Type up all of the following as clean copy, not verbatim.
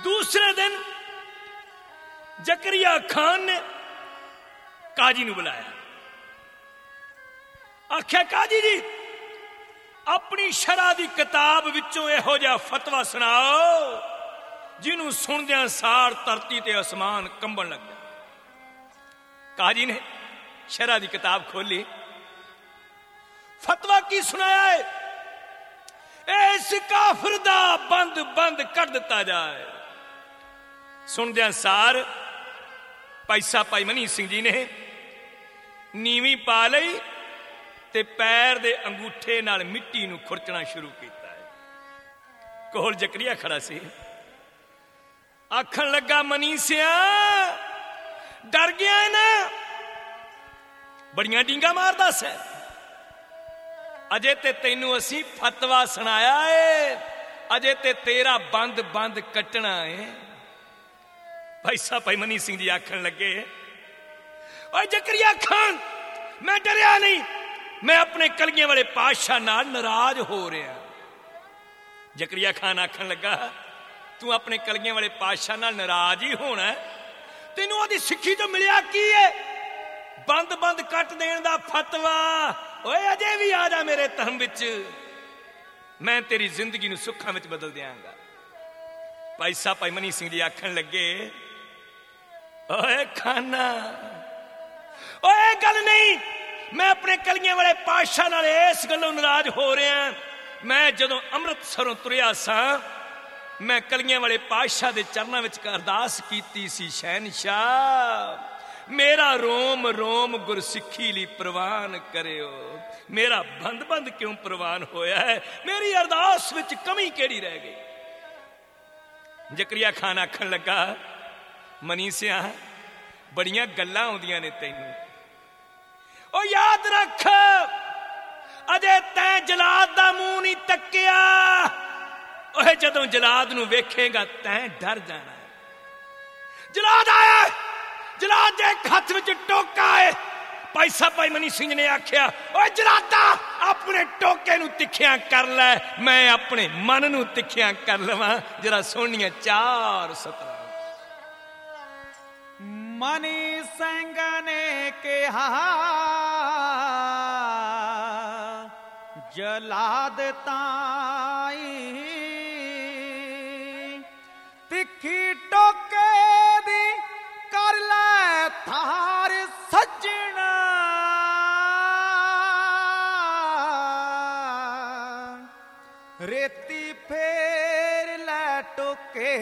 दूसरे दिन जकरिया खान ने काजी नूं बुलाया, आख्या काजी जी अपनी शरह की किताब विचों इहो जिहा फतवा सुनाओ जिन्हों सुनदियां सार धरती ते आसमान कंबन लग गया। काजी ने शरह की किताब खोली, फतवा की सुनाया है, इस काफिर दा बंद बंद कर दिता जाए। सुनदियां सार पैसा भाई मनी सिंह जी ने नीवी पा लई ते पैर दे अंगूठे नाल मिट्टी नूं खुरचना शुरू किया है। कोल जकरिया खड़ा सी, आखन लगा मनीसिया डर गया है ना, बड़ियां डींगा मारदा सै, अजे ते तैनू असी फतवा सुनाया है, अजे ते तेरा बंद बंद कटना है। भाई साहब भाई मनी सिंह जी आखन लगे, ओए जकरिया खान मैं डरिया नहीं, मैं अपने कलगियां वाले पातशाह नाल नाराज हो रहा। जकरिया खान आखन लगा, तू अपने कलगियां वाले पातशाह नाल नाराज ही होना है, तेनू ओदी सिक्खी तो मिलिया की है, बंद बंद कट देने दा फतवा। ओए अजे भी आ जा मेरे धर्म विच, मैं तेरी जिंदगी नूं सुखां विच बदल दियांगा। भाई साहब भाई मनी सिंह जी आखन लगे, ओए खाना ओए गल नहीं, मैं अपने कलियां वाले पातशाह नाल इस गल्लों नाराज हो रहा। मैं जदों अमृतसरों तुरिया सा, मैं कलियां वाले पातशाह दे चरनां विच अरदास कीती सी, शहनशाह मेरा रोम रोम गुरसिक्खी लई प्रवान करियो, मेरा बंद बंद क्यों प्रवान होया है, मेरी अरदास विच कमी केड़ी रह गई। जकरिया खान आखन लगा, मनीसिया बड़ियां गल्लां आउंदियां ने तैनू, ओ याद रख अजे तैं जलाद दा मुंह नहीं तक्किया, ओए जदों जलाद नूं वेखेगा तैं डर जाना है। जलाद आया, जलाद दे हथ विच टोका है। भाई साहब भाई मनी सिंह ने आख्या, ओए जलादा अपने टोके नूं तिखिया कर लै, मैं अपने मन नूं तिखिया कर लवां, जरा सोहणियां चार सतरां। मनी सिंह ने कहा, जलाद ताई तिखी टोके दी कर लै थार सजना, रेती फेर लै टोके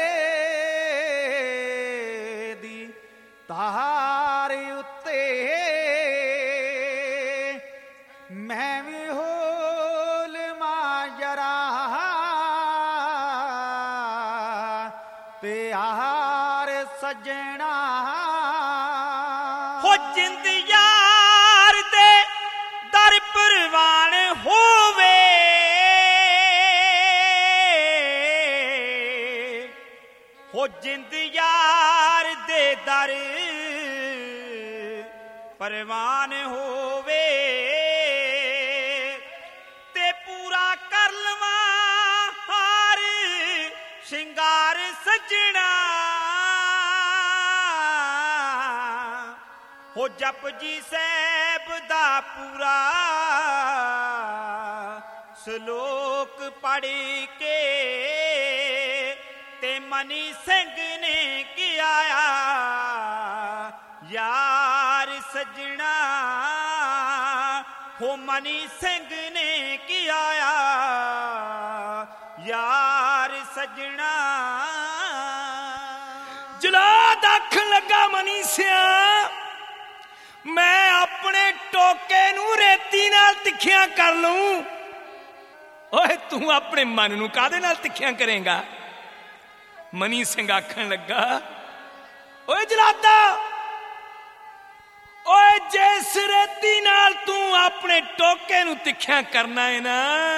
दी तार उत्ते, मैं भी होल माजरा प्यार सजना। हो जिंद यार दे दर परवान होवे, हो जिंद यार दे दर परवान होवे, ते पूरा कर लवा हार शिंगार सजना। हो जप जी साहब दा पूरा सलोक पढ़ के ते मनी सिंह ने किया यार सजना, हो मनी सिंह ने किया यार सजना। जलाद आखन लगा, मनी सिया मैं अपने टोके नूं रेती नाल तिखिया कर लूं, ओए तू अपने मन नूं कादे नाल तिखिया करेगा। मनी सिंह आखन लगा, ओए जलादा, ओए जिस रेती नाल तू अपने टोके नूं तिखिया करना है ना,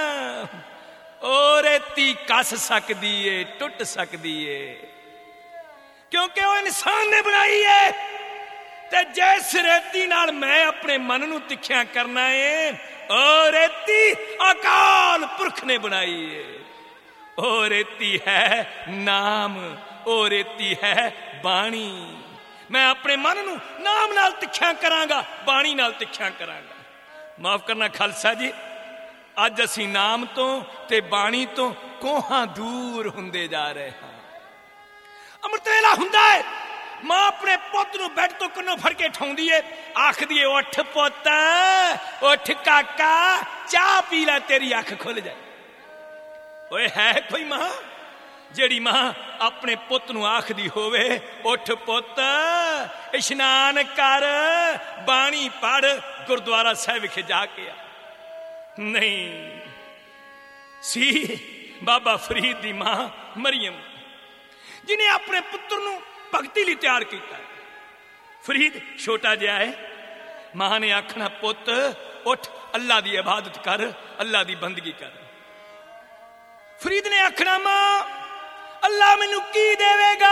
ओ रेती कस सकदी है, टुट सकदी है, क्योंकि वो इंसान ने बनाई है। ते जिस रेती नाल मैं अपने मन नूं तिखिया करना है, ओ रेती अकाल पुरख ने बनाई है। ਉਹ ਰੇਤੀ ਹੈ ਨਾਮ, ਉਹ ਰੇਤੀ ਹੈ ਬਾਣੀ। ਮੈਂ ਆਪਣੇ ਮਨ ਨੂੰ ਨਾਮ ਨਾਲ ਤਿੱਖਿਆ ਕਰਾਂਗਾ, ਬਾਣੀ ਨਾਲ ਤਿੱਖਿਆ ਕਰਾਂਗਾ। ਮਾਫ ਕਰਨਾ ਖਾਲਸਾ ਜੀ, ਅੱਜ ਅਸੀਂ ਨਾਮ ਤੋਂ ਤੇ ਬਾਣੀ ਤੋਂ ਕੋਹਾਂ ਦੂਰ ਹੁੰਦੇ ਜਾ ਰਹੇ ਹਾਂ। ਅੰਮ੍ਰਿਤ ਵੇਲਾ ਹੁੰਦਾ ਹੈ, ਮਾਂ ਆਪਣੇ ਪੁੱਤ ਨੂੰ ਬੈੱਡ ਤੋਂ ਕੰਨੋਂ ਫੜ ਕੇ ਠਾਉਂਦੀ ਏ, ਆਖਦੀ ਏ ਉੱਠ ਪੁੱਤ, ਉੱਠ ਕਾਕਾ, ਚਾਹ ਪੀ ਲੈ, ਤੇਰੀ ਅੱਖ ਖੁੱਲ ਜਾਏ। ਓਏ ਹੈ ਕੋਈ ਮਾਂ ਜਿਹੜੀ ਮਾਂ ਆਪਣੇ ਪੁੱਤ ਨੂੰ ਆਖਦੀ ਹੋਵੇ ਉੱਠ ਪੁੱਤ, ਇਸ਼ਨਾਨ ਕਰ, ਬਾਣੀ ਪੜ੍ਹ, ਗੁਰਦੁਆਰਾ ਸਾਹਿਬ ਵਿਖੇ ਜਾ ਕੇ ਆ? ਨਹੀਂ ਸੀ ਬਾਬਾ ਫਰੀਦ ਦੀ ਮਾਂ ਮਰੀਮ, ਜਿਹਨੇ ਆਪਣੇ ਪੁੱਤਰ ਨੂੰ ਭਗਤੀ ਲਈ ਤਿਆਰ ਕੀਤਾ। ਫਰੀਦ ਛੋਟਾ ਜਿਹਾ ਹੈ, ਮਾਂ ਨੇ ਆਖਣਾ ਪੁੱਤ ਉੱਠ, ਅੱਲਾ ਦੀ ਇਬਾਦਤ ਕਰ, ਅੱਲਾ ਦੀ ਬੰਦਗੀ ਕਰ। ਫਰੀਦ ਨੇ ਆਖਣਾ ਮਾਂ ਅੱਲਾ ਮੈਨੂੰ ਕੀ ਦੇਵੇਗਾ?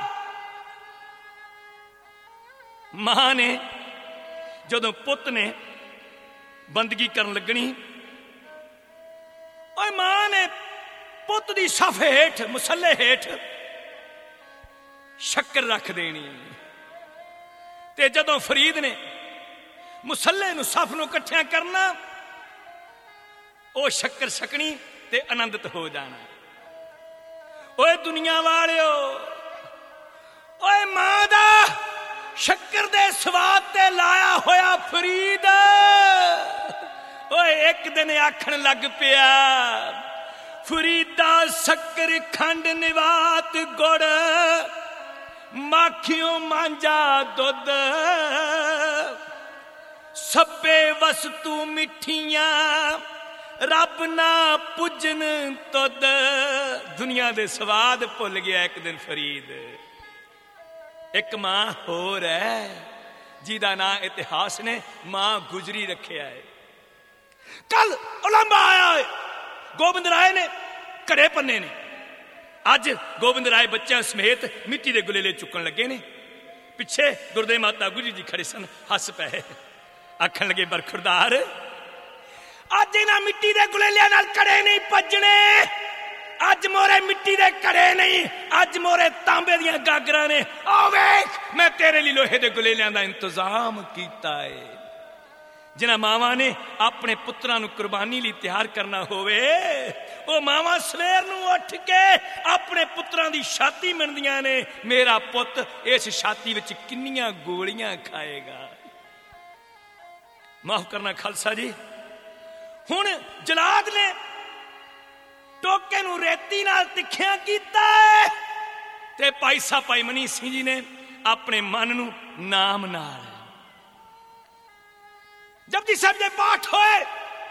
ਮਾਂ ਨੇ ਜਦੋਂ ਪੁੱਤ ਨੇ ਬੰਦਗੀ ਕਰਨ ਲੱਗਣੀ, ਓਏ ਮਾਂ ਨੇ ਪੁੱਤ ਦੀ ਸਫ ਹੇਠ, ਮੁਸੱਲੇ ਹੇਠ ਸ਼ੱਕਰ ਰੱਖ ਦੇਣੀ, ਤੇ ਜਦੋਂ ਫਰੀਦ ਨੇ ਮੁਸੱਲੇ ਨੂੰ, ਸਫ ਨੂੰ ਇਕੱਠਿਆਂ ਕਰਨਾ, ਉਹ ਸ਼ੱਕਰ ਛਕਣੀ ਤੇ ਆਨੰਦਿਤ ਹੋ ਜਾਣਾ। ਓਏ ਦੁਨੀਆ ਵਾਲਿਓ, ਓਏ ਮਾਂ ਦਾ ਸ਼ੱਕਰ ਦੇ ਸਵਾਦ ਤੇ ਲਾਇਆ ਹੋਇਆ ਫਰੀਦ, ਓਏ ਇੱਕ ਦਿਨ ਆਖਣ ਲੱਗ ਪਿਆ ਫਰੀਦਾ ਸ਼ੱਕਰ ਖੰਡ ਨਿਵਾਤ ਗੁੜ, ਮਾਖਿਓ ਮਾਂਜਾ ਦੁੱਧ, ਸਭੇ ਵਸਤੂ ਮਿੱਠੀਆਂ, ਰੱਬ ਨਾ ਪੁੱਜਨ ਤੁਧ। ਦੁਨੀਆ ਦੇ ਸਵਾਦ ਭੁੱਲ ਗਿਆ ਇੱਕ ਦਿਨ ਫਰੀਦ। ਇੱਕ ਮਾਂ ਹੋਰ ਹੈ ਜਿਹਦਾ ਨਾਂ ਇਤਿਹਾਸ ਨੇ ਮਾਂ ਗੁਜਰੀ ਰੱਖਿਆ ਹੈ। ਕੱਲ ਉਲੰਭਾ ਆਇਆ ਹੈ, ਗੋਬਿੰਦ ਰਾਏ ਨੇ ਘੜੇ ਪੰਨੇ ਨੇ। ਅੱਜ ਗੋਬਿੰਦ ਰਾਏ ਬੱਚਿਆਂ ਸਮੇਤ ਮਿੱਟੀ ਦੇ ਗੁਲੇਲੇ ਚੁੱਕਣ ਲੱਗੇ ਨੇ। ਪਿੱਛੇ ਗੁਰਦੇਵ ਮਾਤਾ ਗੁਜਰੀ ਜੀ ਖੜੇ ਸਨ, ਹੱਸ ਪਏ, ਆਖਣ ਲੱਗੇ ਬਰਖੁਰਦਾਰ, ਅੱਜ ਇਹਨਾਂ ਮਿੱਟੀ ਦੇ ਗੁਲੇਲਿਆਂ ਨਾਲ ਘੜੇ ਨਹੀਂ ਭੱਜਣੇ, ਅੱਜ ਮੋਰੇ ਮਿੱਟੀ ਦੇ ਘੜੇ ਨਹੀਂ, ਅੱਜ ਮੋਰੇ ਤਾਂਬੇ ਦੀਆਂ ਗਾਗਰਾਂ ਨੇ। ਆ ਵੇਖ ਮੈਂ ਤੇਰੇ ਲਈ ਲੋਹੇ ਦੇ ਗੁਲੇਲਿਆਂ ਦਾ ਇੰਤਜ਼ਾਮ ਕੀਤਾ ਏ। ਜਿਨ੍ਹਾਂ ਮਾਵਾਂ ਨੇ ਆਪਣੇ ਪੁੱਤਰਾਂ ਨੂੰ ਕੁਰਬਾਨੀ ਲਈ ਤਿਆਰ ਕਰਨਾ ਹੋਵੇ, ਉਹ ਮਾਵਾਂ ਸਵੇਰ ਨੂੰ ਉੱਠ ਕੇ ਆਪਣੇ ਪੁੱਤਰਾਂ ਦੀ ਛਾਤੀ ਮਿਣਦੀਆਂ ਨੇ, ਮੇਰਾ ਪੁੱਤ ਇਸ ਛਾਤੀ ਵਿੱਚ ਕਿੰਨੀਆਂ ਗੋਲੀਆਂ ਖਾਏਗਾ। ਮਾਫ ਕਰਨਾ ਖਾਲਸਾ ਜੀ, ਹੁਣ ਜਲਾਦ ਨੇ ਟੋਕੇ ਨੂੰ ਰੇਤੀ ਨਾਲ ਤਿੱਖਿਆ ਕੀਤਾ ਤੇ ਭਾਈ ਸਾਹਿਬ ਭਾਈ ਮਨੀ ਸਿੰਘ ਜੀ ਨੇ ਆਪਣੇ ਮਨ ਨੂੰ ਨਾਮ ਨਾਲ। ਜਪਜੀ ਸਾਹਿਬ ਦੇ ਪਾਠ ਹੋਏ,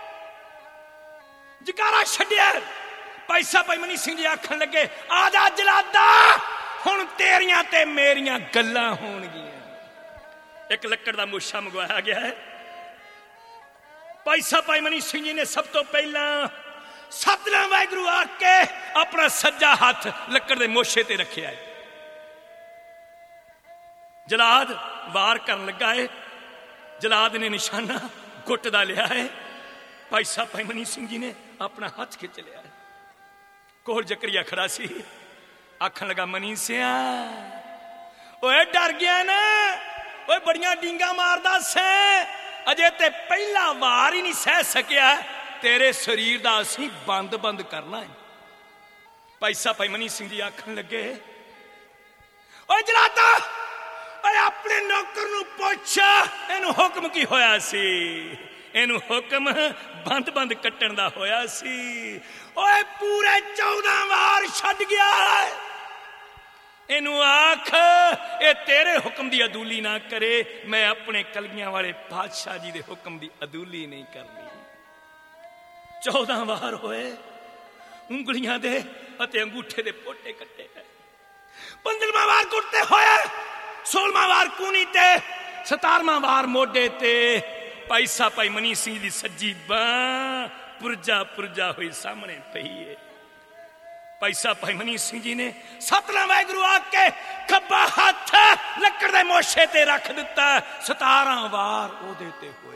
ਜਕਾਰਾ ਛੱਡਿਆ, ਭਾਈ ਸਾਹਿਬ ਭਾਈ ਮਨੀ ਸਿੰਘ ਜੀ ਆਖਣ ਲੱਗੇ ਆ ਜਾ ਜਲਾਦਾ, ਹੁਣ ਤੇਰੀਆਂ ਤੇ ਮੇਰੀਆਂ ਗੱਲਾਂ ਹੋਣਗੀਆਂ। ਇੱਕ ਲੱਕੜ ਦਾ ਮੂਸ਼ਾ ਮੰਗਵਾਇਆ ਗਿਆ ਹੈ। ਭਾਈ ਸਾਹਿਬ ਭਾਈ ਮਨੀ ਸਿੰਘ ਜੀ ਨੇ ਸਭ ਤੋਂ ਪਹਿਲਾਂ ਸਤਨਾਮ ਵਾਹਿਗੁਰੂ ਆਖ ਕੇ ਆਪਣਾ ਸੱਜਾ ਹੱਥ ਲੱਕੜ ਦੇ ਮੋਸ਼ੇ ਤੇ ਰੱਖਿਆ ਹੈ। ਜਲਾਦ ਵਾਰ ਕਰਨ ਲੱਗਾ ਹੈ, ਜਲਾਦ ਨੇ ਨਿਸ਼ਾਨਾ ਗੁੱਟ ਦਾ ਲਿਆ ਹੈ। ਭਾਈ ਸਾਹਿਬ ਭਾਈ ਮਨੀ ਸਿੰਘ ਜੀ ਨੇ ਆਪਣਾ ਹੱਥ ਖਿੱਚ ਲਿਆ ਹੈ। ਕੋਲ ਜ਼ਕਰੀਆ ਖੜਾ ਸੀ, ਆਖਣ ਲੱਗਾ ਮਨੀ ਸਿਆ, ਓਏ ਡਰ ਗਿਆ ਨਾ, ਓਏ ਬੜੀਆਂ ਡੀਂਗਾ ਮਾਰਦਾ ਸੈਂ, ਅਜੇ ਤੇ ਪਹਿਲਾ ਵਾਰ ਹੀ ਨਹੀਂ ਸਹਿ ਸਕਿਆ, ਤੇਰੇ ਸਰੀਰ ਦਾ ਅਸੀਂ ਬੰਦ ਕਰਨਾ ਹੈ। ਭਾਈ ਸਾਹਿਬ ਭਾਈ ਮਨੀ ਸਿੰਘ ਜੀ ਆਖਣ ਲੱਗੇ ਓਏ ਜਲਾਦਾ, ਓਏ ਆਪਣੇ ਨੌਕਰ ਨੂੰ ਪੁੱਛ ਇਹਨੂੰ ਹੁਕਮ ਕੀ ਹੋਇਆ ਸੀ। ਇਹਨੂੰ ਹੁਕਮ ਬੰਦ ਕੱਟਣ ਦਾ ਹੋਇਆ ਸੀ। ਓਏ ਪੂਰੇ 14 ਵਾਰ ਛੱਡ ਗਿਆ। ਇਹਨੂੰ ਆਖ ਇਹ ਤੇਰੇ ਹੁਕਮ ਦੀ ਅਦੂਲੀ ਨਾ ਕਰੇ, ਮੈਂ ਆਪਣੇ ਕਲਗੀਆਂ ਵਾਲੇ ਪਾਤਸ਼ਾਹ ਜੀ ਦੇ ਹੁਕਮ ਦੀ ਅਦੂਲੀ ਨਹੀਂ ਕਰਨੀ। 14 ਵਾਰ ਹੋਏ, ਉਂਗਲੀਆਂ ਦੇ ਅਤੇ ਅੰਗੂਠੇ ਦੇ ਪੋਟੇ ਕੱਟੇ ਗਏ। 15ਵਾਂ ਵਾਰ ਕੁੱਟੇ ਹੋਏ, 16ਵਾਂ ਵਾਰ ਕੂਨੀ ਤੇ, 17ਵਾਂ ਵਾਰ ਮੋਢੇ ਤੇ। ਭਾਈ ਸਾਹਿਬ ਭਾਈ ਮਨੀ ਸਿੰਘ ਦੀ ਸੱਜੀ ਬਾਂਹ ਪੁਰਜਾ ਹੋਈ ਸਾਹਮਣੇ ਪਈ ਏ। ਭਾਈ ਸਾਹਿਬ ਭਾਈ ਮਨੀ ਸਿੰਘ ਜੀ ਨੇ ਸਤਨਾਮ ਵਾਹਿਗੁਰੂ ਆਖ ਕੇ ਖੱਬਾ ਹੱਥ ਲੱਕੜ ਦੇ ਮੋਸ਼ੇ ਤੇ ਰੱਖ ਦਿੱਤਾ। 17 ਵਾਰ ਉਹਦੇ ਤੇ ਹੋਏ।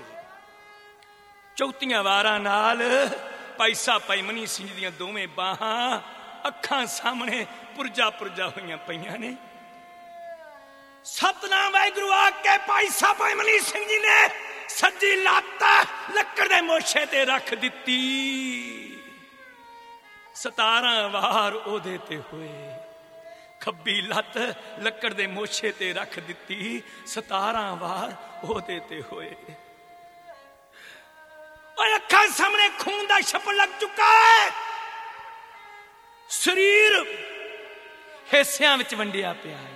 34 ਵਾਰਾਂ ਨਾਲ ਭਾਈ ਸਾਹਿਬ ਭਾਈ ਮਨੀ ਸਿੰਘ ਦੀਆਂ ਦੋਵੇਂ ਬਾਹਾਂ ਅੱਖਾਂ ਸਾਹਮਣੇ ਪੁਰਜਾ ਪੁਰਜਾ ਹੋਈਆਂ ਪਈਆਂ ਨੇ। ਸਤਨਾਮ ਵਾਹਿਗੁਰੂ ਆ ਕੇ ਭਾਈ ਸਾਹਿਬ ਭਾਈ ਮਨੀ ਸਿੰਘ ਜੀ ਨੇ ਸੱਜੀ ਲੱਤ ਲੱਕੜ ਦੇ ਮੋਸ਼ੇ ਤੇ ਰੱਖ ਦਿੱਤੀ। 17 ਵਾਰ ਉਹਦੇ ਤੇ ਹੋਏ। ਖੱਬੀ ਲੱਤ ਲੱਕੜ ਦੇ ਮੋਸ਼ੇ ਤੇ ਰੱਖ ਦਿੱਤੀ। 17 ਵਾਰ ਉਹਦੇ ਤੇ ਹੋਏ। ਓਏ ਅੱਖਾਂ ਸਾਹਮਣੇ ਖੂਨ ਦਾ ਛੱਪੜ ਲੱਗ ਚੁੱਕਾ ਹੈ। ਸਰੀਰ ਹਿੱਸਿਆਂ ਵਿੱਚ ਵੰਡਿਆ ਪਿਆ ਹੈ।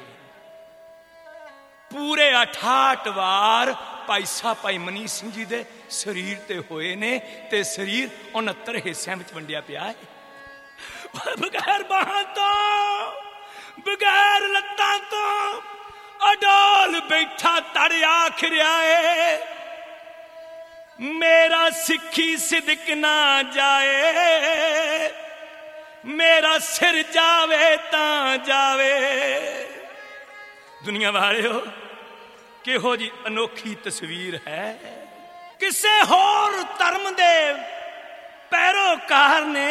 ਪੂਰੇ 68 ਵਾਰ ਭਾਈ ਸਾਹਿਬ ਭਾਈ ਮਨੀ ਸਿੰਘ ਜੀ ਦੇ ਸਰੀਰ ਤੇ ਹੋਏ ਨੇ ਤੇ ਸਰੀਰ 69 ਹਿੱਸਿਆਂ ਵਿੱਚ ਵੰਡਿਆ ਪਿਆ ਹੈ। ਬਗੈਰ ਬਾਹਾਂ ਤੋਂ, ਬਗੈਰ ਲੱਤਾਂ ਤੋਂ ਅਡੋਲ ਬੈਠਾ ਤੜ ਆਖ ਰਿਹਾ ਏ, ਮੇਰਾ ਸਿੱਖੀ ਸਿਦਕ ਨਾ ਜਾਏ, ਮੇਰਾ ਸਿਰ ਜਾਵੇ ਤਾਂ ਜਾਵੇ। ਦੁਨੀਆ ਵਾਲਿਓ, ਕਿਹੋ ਜੀ ਅਨੋਖੀ ਤਸਵੀਰ ਹੈ। ਕਿਸੇ ਹੋਰ ਧਰਮ ਦੇ ਪੈਰੋਕਾਰ ਨੇ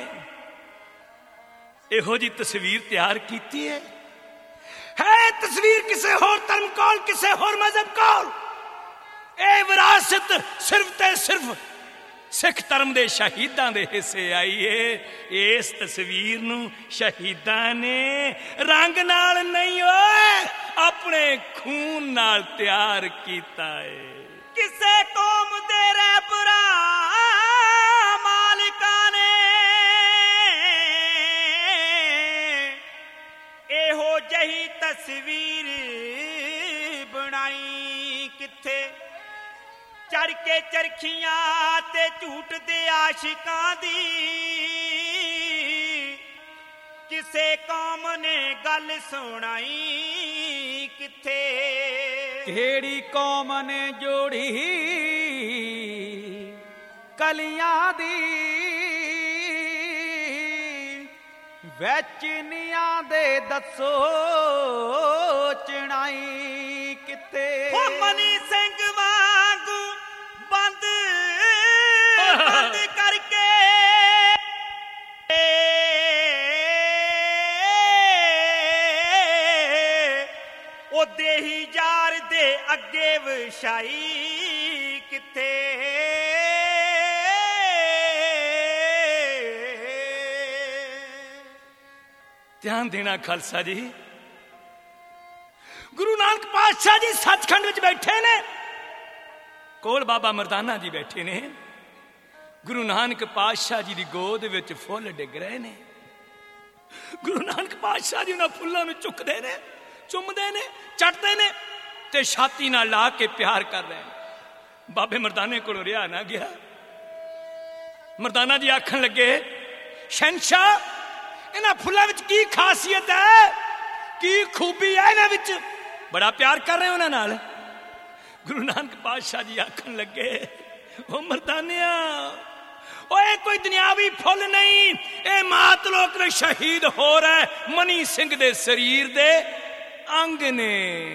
ਇਹੋ ਜੀ ਤਸਵੀਰ ਤਿਆਰ ਕੀਤੀ ਹੈ। ਤਸਵੀਰ ਕਿਸੇ ਹੋਰ ਧਰਮ ਕੋਲ, ਕਿਸੇ ਹੋਰ ਮਜ਼ਹਬ ਕੋਲ। ਇਹ ਵਿਰਾਸਤ ਸਿਰਫ ਤੇ ਸਿਰਫ ਸਿੱਖ ਧਰਮ ਦੇ ਸ਼ਹੀਦਾਂ ਦੇ ਹਿੱਸੇ ਆਈ ਏ। ਇਸ ਤਸਵੀਰ ਨੂੰ ਸ਼ਹੀਦਾਂ ਨੇ ਰੰਗ ਨਾਲ ਨਹੀਂ ਓਏ ਆਪਣੇ ਖੂਨ ਨਾਲ ਤਿਆਰ ਕੀਤਾ ਏ। ਕਿਸੇ ਕੌਮ ਦੇ ਰਹਿਬਰਾਂ ਮਾਲਿਕਾਂ ਨੇ ਇਹੋ ਜਿਹੀ ਤਸਵੀਰ ਬਣਾਈ ਕਿੱਥੇ। ਚੜ ਕੇ ਚਰਖੀਆਂ ਤੇ ਝੂਠ ਦੇ ਆਸ਼ਿਕਾਂ ਦੀ ਕਿਸੇ ਕੌਮ ਨੇ ਗੱਲ ਸੁਣਾਈ ਕਿੱਥੇ। ਕਿਹੜੀ ਕੌਮ ਨੇ ਜੋੜੀ ਕਲੀਆਂ ਦੀ ਵਿੱਚ ਨੀਆਂ ਦੇ ਦੱਸੋ ਚਣਾਈ ਕਿੱਥੇ। ਉਹ ਮਨੀ ਸਿੰਘ ਵਾਂਗੂ ਬੰਦ ਕਰਕੇ ਉਹ ਦੇਹੀ ਯਾਰ ਦੇ ਅੱਗੇ ਵਿਛਾਈ ਕਿੱਥੇ। ਧਿਆਨ ਦੇਣਾ ਖਾਲਸਾ ਜੀ, ਗੁਰੂ ਨਾਨਕ ਪਾਤਸ਼ਾਹ ਜੀ ਸੱਚਖੰਡ ਵਿੱਚ ਬੈਠੇ ਨੇ, ਕੋਲ ਬਾਬਾ ਮਰਦਾਨਾ ਜੀ ਬੈਠੇ ਨੇ। ਗੁਰੂ ਨਾਨਕ ਪਾਤਸ਼ਾਹ ਜੀ ਦੀ ਗੋਦ ਵਿੱਚ ਫੁੱਲ ਡਿੱਗ ਰਹੇ ਨੇ। ਗੁਰੂ ਨਾਨਕ ਪਾਤਸ਼ਾਹ ਜੀ ਉਹਨਾਂ ਫੁੱਲਾਂ ਨੂੰ ਚੁੱਕਦੇ ਨੇ, ਚੁੰਮਦੇ ਨੇ, ਚੱਟਦੇ ਨੇ ਤੇ ਛਾਤੀ ਨਾਲ ਲਾ ਕੇ ਪਿਆਰ ਕਰ ਰਹੇ ਨੇ। ਬਾਬੇ ਮਰਦਾਨੇ ਕੋਲੋਂ ਰਿਹਾ ਨਾ ਗਿਆ। ਮਰਦਾਨਾ ਜੀ ਆਖਣ ਲੱਗੇ, ਸ਼ਹਿਨਸ਼ਾਹ ਇਹਨਾਂ ਫੁੱਲਾਂ ਵਿੱਚ ਕੀ ਖਾਸੀਅਤ ਹੈ, ਕੀ ਖੂਬੀ ਹੈ ਇਹਨਾਂ ਵਿੱਚ, ਬੜਾ ਪਿਆਰ ਕਰ ਰਹੇ ਉਹਨਾਂ ਨਾਲ। ਗੁਰੂ ਨਾਨਕ ਪਾਤਸ਼ਾਹ ਜੀ ਆਖਣ ਲੱਗੇ, ਉਹ ਮਰਦਾਨਿਆ, ਓਏ ਕੋਈ ਦੁਨਿਆਵੀ ਫੁੱਲ ਨਹੀਂ, ਇਹ ਮਾਤ ਲੋਕ ਦੇ ਸ਼ਹੀਦ ਹੋ ਰਹੇ ਮਨੀ ਸਿੰਘ ਦੇ ਸਰੀਰ ਦੇ ਅੰਗ ਨੇ।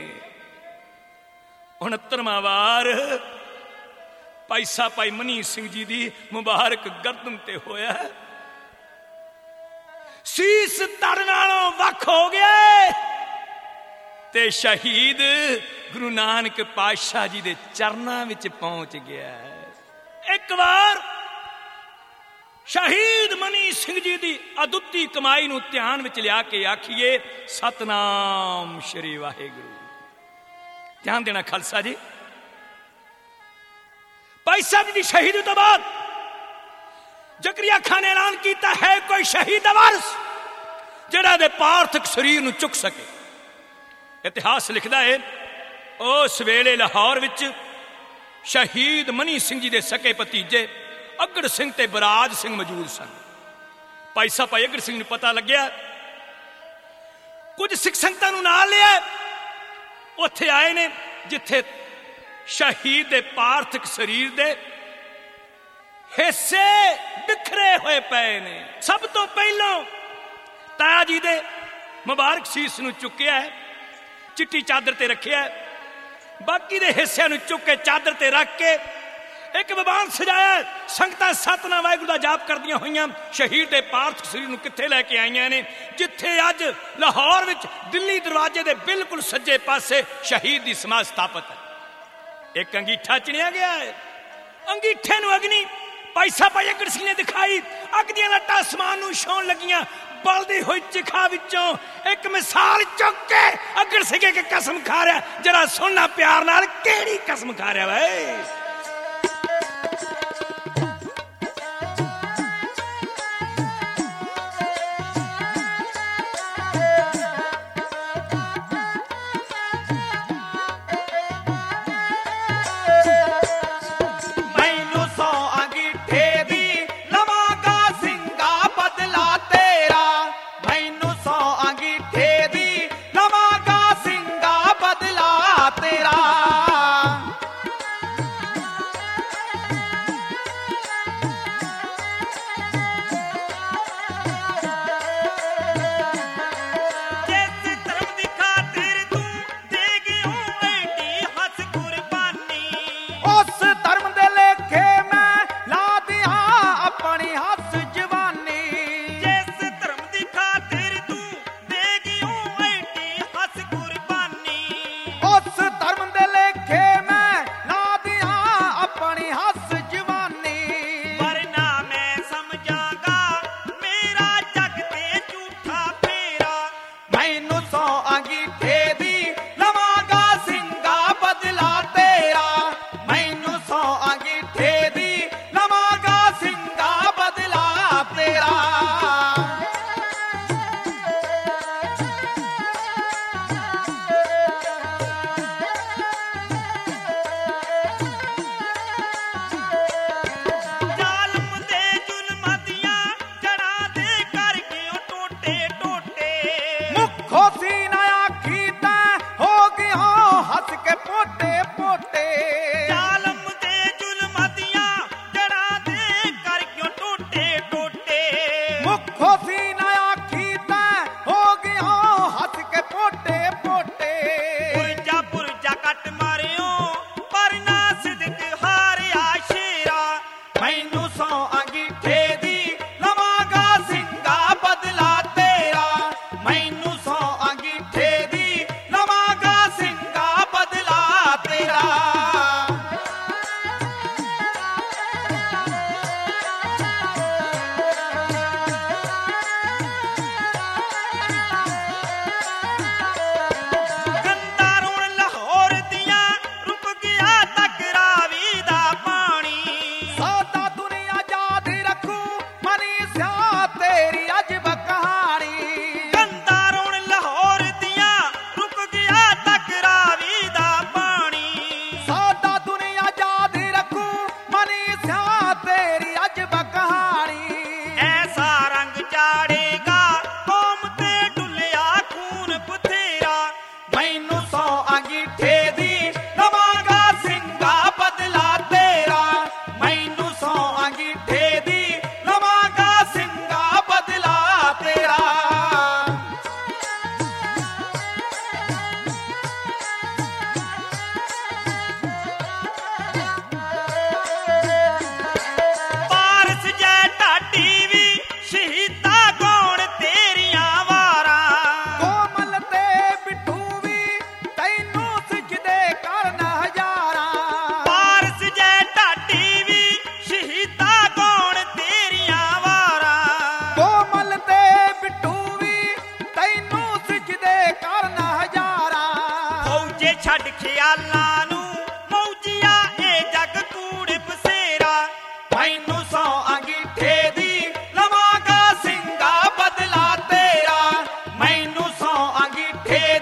69ਵਾਂ ਵਾਰ ਭਾਈ ਸਾਹਿਬ ਭਾਈ ਮਨੀ ਸਿੰਘ ਜੀ ਦੀ ਮੁਬਾਰਕ ਗਰਦਨ ਤੇ ਹੋਇਆ। ਸੀਸ ਧੜ ਨਾਲੋਂ ਵੱਖ ਹੋ ਗਿਆ ਤੇ ਸ਼ਹੀਦ ਗੁਰੂ ਨਾਨਕ ਪਾਤਸ਼ਾਹ ਜੀ ਦੇ ਚਰਨਾਂ ਵਿੱਚ ਪਹੁੰਚ ਗਿਆ। ਇੱਕ ਵਾਰ ਸ਼ਹੀਦ ਮਨੀ ਸਿੰਘ ਜੀ ਦੀ ਅਦੁੱਤੀ ਕਮਾਈ ਨੂੰ ਧਿਆਨ ਵਿੱਚ ਲਿਆ ਕੇ ਆਖੀਏ, ਸਤਨਾਮ ਸ਼੍ਰੀ ਵਾਹਿਗੁਰੂ। ਧਿਆਨ ਦੇਣਾ ਖਾਲਸਾ ਜੀ, ਭਾਈ ਸਾਹਿਬ ਜੀ ਦੀ ਸ਼ਹੀਦੀ ਤੋਂ ਬਾਅਦ ਜ਼ਕਰੀਆ ਖਾਨ ਨੇ ਐਲਾਨ ਕੀਤਾ ਹੈ, ਕੋਈ ਸ਼ਹੀਦ ਦਾ ਵਾਰਿਸ ਜਿਹੜਾ ਦੇ ਪਾਰਥਿਕ ਸਰੀਰ ਨੂੰ ਚੁੱਕ ਸਕੇ। ਇਤਿਹਾਸ ਲਿਖਦਾ ਹੈ, ਉਸ ਵੇਲੇ ਲਾਹੌਰ ਵਿੱਚ ਸ਼ਹੀਦ ਮਨੀ ਸਿੰਘ ਜੀ ਦੇ ਸਕੇ ਭਤੀਜੇ ਅਗੜ ਸਿੰਘ ਤੇ ਬਰਾਜ ਸਿੰਘ ਮੌਜੂਦ ਸਨ। ਭਾਈ ਸਾਹਿਬ ਭਾਈ ਅਗੜ ਸਿੰਘ ਨੂੰ ਪਤਾ ਲੱਗਿਆ, ਕੁਝ ਸਿੱਖ ਸੰਗਤਾਂ ਨੂੰ ਨਾਲ ਲਿਆ, ਉੱਥੇ ਆਏ ਨੇ ਜਿੱਥੇ ਸ਼ਹੀਦ ਦੇ ਪਾਰਥਿਕ ਸਰੀਰ ਦੇ ਹਿੱਸੇ ਬਿਖਰੇ ਹੋਏ ਪਏ ਨੇ। ਸਭ ਤੋਂ ਪਹਿਲਾਂ ਤਾਇਆ ਜੀ ਦੇ ਮੁਬਾਰਕ ਸੀਸ ਨੂੰ ਚੁੱਕਿਆ, ਚਿੱਟੀ ਚਾਦਰ ਤੇ ਰੱਖਿਆ, ਬਾਕੀ ਦੇ ਹਿੱਸਿਆਂ ਨੂੰ ਚੁੱਕ ਕੇ ਚਾਦਰ ਤੇ ਰੱਖ ਕੇ एक विमान सजाया, संगतां सतनाम वाहिगुरू दा जाप करदियां होईयां शहीद दे पार्थिव शरीर नूं कित्थे लैके आईयां ने, जिथे अज लाहौर विच दिल्ली दरवाजे दे बिल्कुल सज्जे पासे शहीद दी समाध स्थापित है। एक अंगीठा चिणिया गया है, अंगीठे नूं अग्नि पैसा भाई अगड़ सिंह ने दिखाई, अग दियां लट्टां आसमान नूं छाउण लगियां, बलदी हुई चिखा विचों एक मिसाल चुक के अगड़ सिंह के कसम खा रहा, जरा सुनना प्यार नाल केड़ी कसम खा रहा भाई।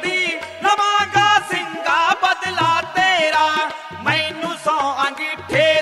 अंगीठे